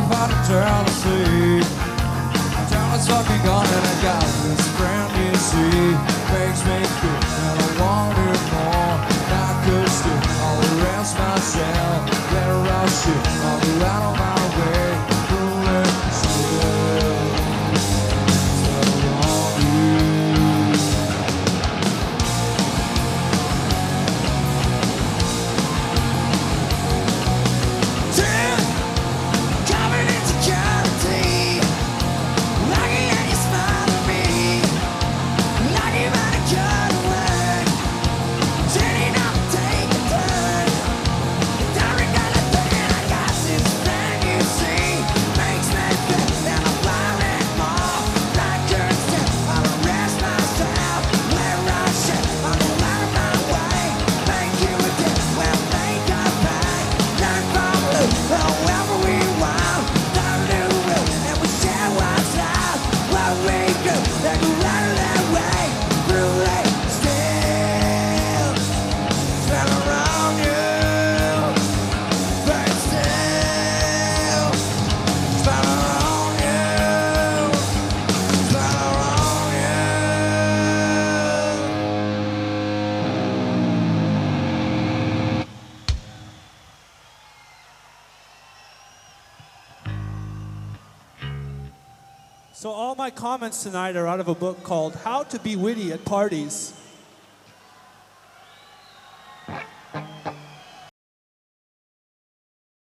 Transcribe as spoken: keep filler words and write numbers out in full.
like fighting Tennessee. Town is fucking gone and I got this friend you see. Makes me feel that I want it more. I could still, I'll arrest myself. Better rush it, I'll be out of my way. Rolling still, still on you. Ten, coming into county. Lucky and you smile at me. Lucky about to cut away. Turning up, take a turn. Don't regret a thing. I got this thing you see. Makes me feel that I'm blind more. Like curtain, I'll arrest myself. Let rush it, I'll go out of my way. Make you a dick, well make a back. Learn from blue, however we want. Don't do it, and we share what's out. What we do, they go right that way. Through late, still spin around you. But still spin around you. Spin around you. So all my comments tonight are out of a book called How to Be Witty at Parties.